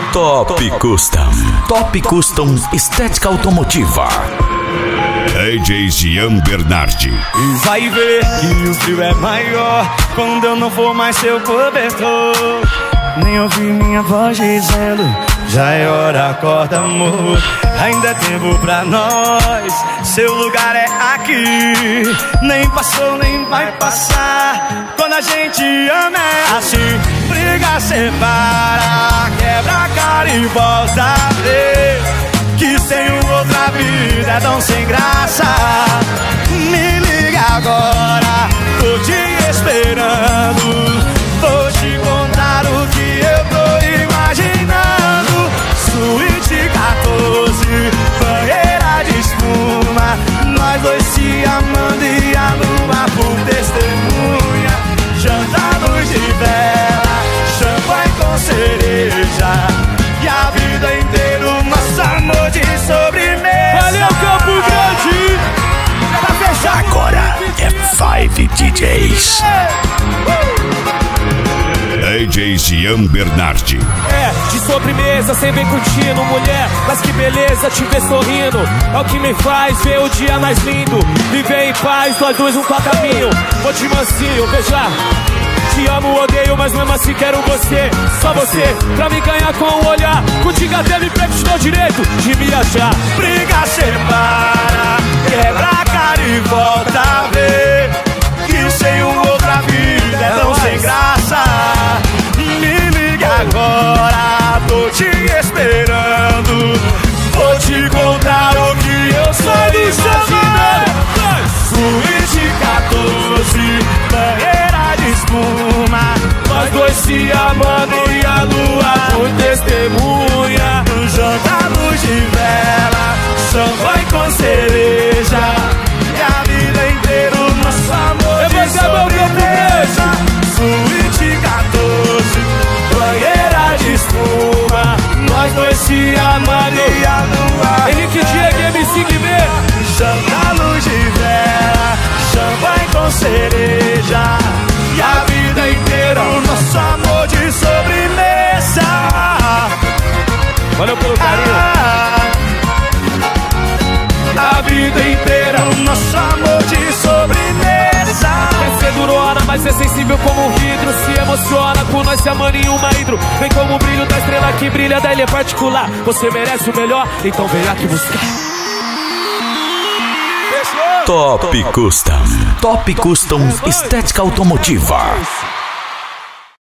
Top Custom. Top Custom Estética Automotiva. DJ Jean Bernardi. E vai ver que o frio é maior quando eu não for mais seu cobertor. Nem ouvi minha voz dizendo: já é hora, acorda amor. Ainda é tempo pra nós, seu lugar é aqui. Nem passou, nem vai passar. Quando a gente ama é assim. Briga, separa, quebra a cara e volta a ver que sem outra vida é tão sem graça. Me liga agora, tô te esperando. Vou te contar o que eu tô imaginando. Suíte 14, banheira de espuma, nós dois se amando e a lua por testemunha. Janta luz de vela, champanhe com cereja, e a vida inteira o nosso amor de sobremesa. Valeu, Campo Grande! Pra fechar agora é 5 DJs. DJ Jean Bernardi. De sobremesa, cê vem curtindo, mulher, mas que beleza te ver sorrindo. É o que me faz ver o dia mais lindo. Viver em paz, nós dois um pra caminho. Vou te mansinho, beijar. Te amo, odeio, mas mesmo assim quero você. Só você, pra me ganhar com o olhar. Contigo até me prego, te dou direito de me achar. Briga, separa, quebra a cara e volta a ver que sem outra vida é tão sem graça. Me liga agora, tô te esperando. Vou te contar o que eu sou imaginando. Suíte 14, banheira de espuma, nós dois se amando e a lua por testemunha. Janta luz de vela, champanhe com cereja, e a vida inteira o nosso amor de sobremesa. Suíte 14, banheira de espuma, nós dois se amando e a lua. Henrique Diego, MC Guimê. Janta luz de vela, champanhe com cereja, e a vida inteira o nosso amor de sobremesa. Valeu pelo carinho. A vida inteira o nosso amor de sobremesa. Quer ser durona, mas é sensível como um vidro. Se emociona com nós se amando em uma hidro. Vem como o brilho da estrela que brilha da ilha particular. Você merece o melhor, então vem aqui buscar. Top Custom. Top Custom Estética Automotiva.